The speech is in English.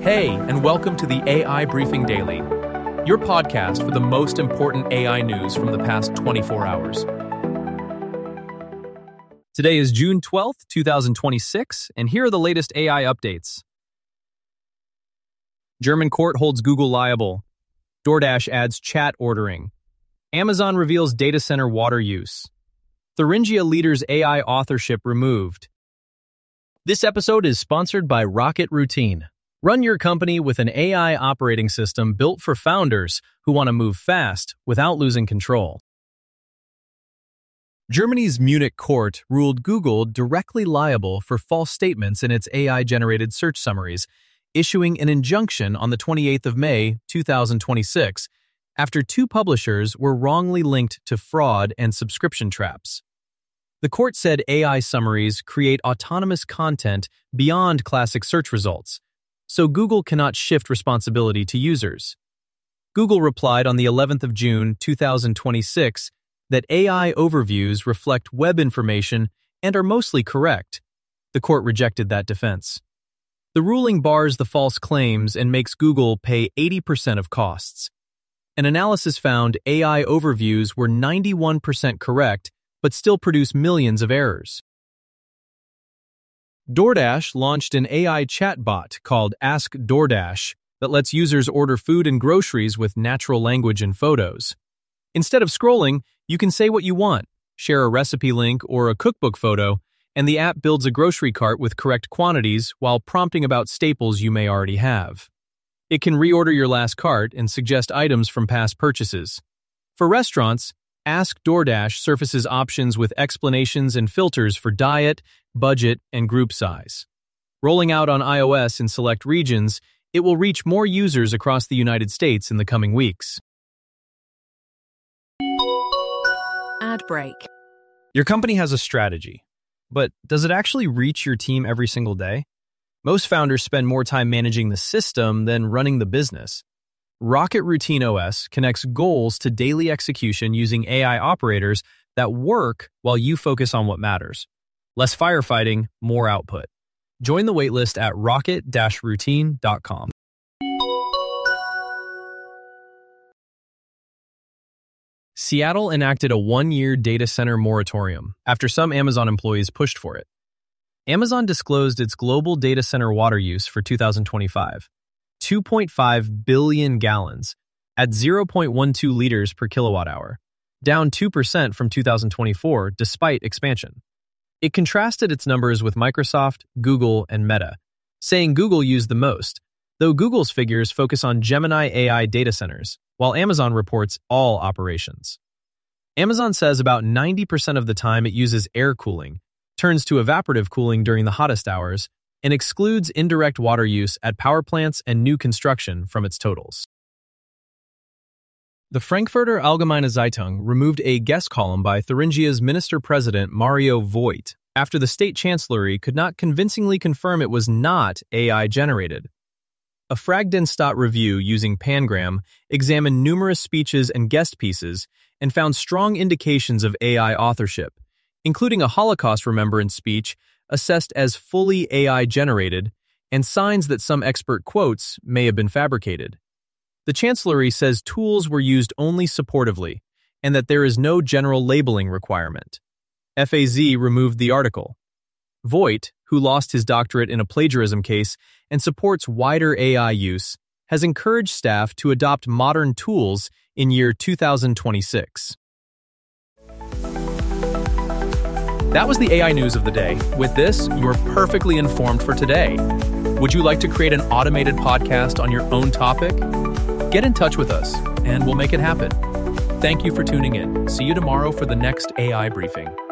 Hey, and welcome to the AI Briefing Daily, your podcast for the most important AI news from the past 24 hours. Today is June 12th, 2026, and here are the latest AI updates. German court holds Google liable. DoorDash adds chat ordering. Amazon reveals data center water use. Thuringia leaders AI authorship removed. This episode is sponsored by Rocket Routine. Run your company with an AI operating system built for founders who want to move fast without losing control. Germany's Munich court ruled Google directly liable for false statements in its AI-generated search summaries, issuing an injunction on the 28th of May, 2026, after two publishers were wrongly linked to fraud and subscription traps. The court said AI summaries create autonomous content beyond classic search results, so Google cannot shift responsibility to users. Google replied on the 11th of June, 2026, that AI overviews reflect web information and are mostly correct. The court rejected that defense. The ruling bars the false claims and makes Google pay 80% of costs. An analysis found AI overviews were 91% correct, but still produce millions of errors. DoorDash launched an AI chatbot called Ask DoorDash that lets users order food and groceries with natural language and photos. Instead of scrolling, you can say what you want, share a recipe link or a cookbook photo, and the app builds a grocery cart with correct quantities while prompting about staples you may already have. It can reorder your last cart and suggest items from past purchases. For restaurants, Ask DoorDash surfaces options with explanations and filters for diet, budget, and group size. Rolling out on iOS in select regions, it will reach more users across the United States in the coming weeks. Ad break. Your company has a strategy, but does it actually reach your team every single day? Most founders spend more time managing the system than running the business. Rocket Routine OS connects goals to daily execution using AI operators that work while you focus on what matters. Less firefighting, more output. Join the waitlist at rocket-routine.com. Seattle enacted a one-year data center moratorium after some Amazon employees pushed for it. Amazon disclosed its global data center water use for 2025. 2.5 billion gallons at 0.12 liters per kilowatt hour, down 2% from 2024 despite expansion. It contrasted its numbers with Microsoft, Google, and Meta, saying Google used the most, though Google's figures focus on Gemini AI data centers, while Amazon reports all operations. Amazon says about 90% of the time it uses air cooling, turns to evaporative cooling during the hottest hours, and excludes indirect water use at power plants and new construction from its totals. The Frankfurter Allgemeine Zeitung removed a guest column by Thuringia's Minister-President Mario Voigt after the state chancellery could not convincingly confirm it was not AI-generated. A Fragdenstadt review using Pangram examined numerous speeches and guest pieces and found strong indications of AI authorship, including a Holocaust remembrance speech assessed as fully AI-generated, and signs that some expert quotes may have been fabricated. The Chancellery says tools were used only supportively, and that there is no general labeling requirement. FAZ removed the article. Voigt, who lost his doctorate in a plagiarism case and supports wider AI use, has encouraged staff to adopt modern tools in year 2026. That was the AI news of the day. With this, you're perfectly informed for today. Would you like to create an automated podcast on your own topic? Get in touch with us, and we'll make it happen. Thank you for tuning in. See you tomorrow for the next AI briefing.